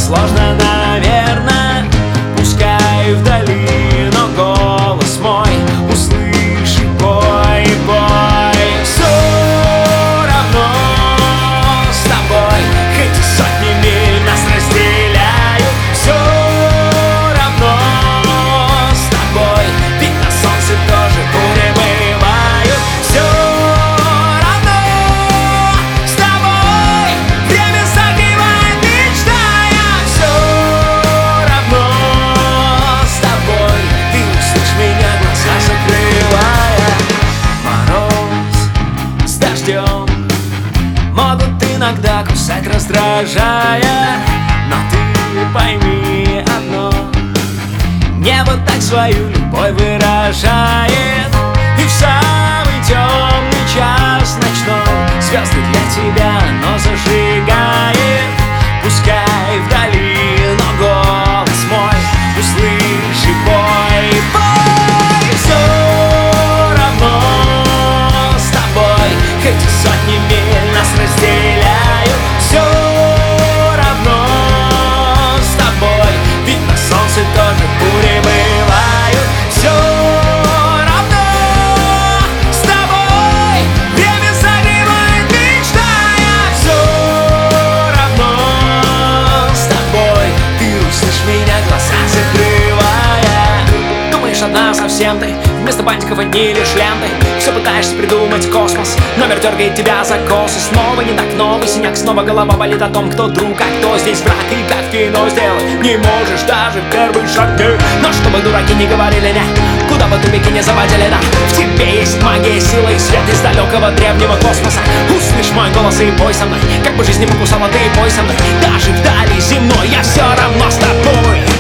сложно, наверное, пускай вдали, но голос мой услышь, бой, бой. Все равно с тобой, хоть и сотни миль нас разделяют, все равно с тобой, ведь на солнце тоже бури бывают. Все равно с тобой, время согревает, мечтая. Все равно с тобой, ты услышь меня, глаза закрывая. Мороз с дождем могут иногда кусать, раздражая, но ты пойми одно: небо так свою любовь выражает, и в самый темный час ночной звезды для тебя оно зажигает. Пускай вдали, но голос мой услышь, и бой, бой. Все равно с тобой, хоть и сотни миль нас разделяют, все равно с тобой, ведь на солнце тоже бури бывают. Все равно с тобой, время согревает, мечтая. Все равно с тобой, ты услышь меня, глаза закрывая. Думаешь, одна совсем ты, вместо бантиков одни лишь ленты. Все пытаешься придумать космос, номер дергает тебя за косы. Снова не так, новый синяк, снова голова болит о том, кто друг, а кто здесь враг. И как в кино сделать не можешь даже первый шаг, не. Но чтобы дураки не говорили не, куда бы тупики не заводили, да. В тебе есть магия, сила и свет из далекого древнего космоса. Услышь мой голос и бой со мной, как бы жизнь не покусала, ты и бой со мной. Даже вдали земной я все равно с тобой.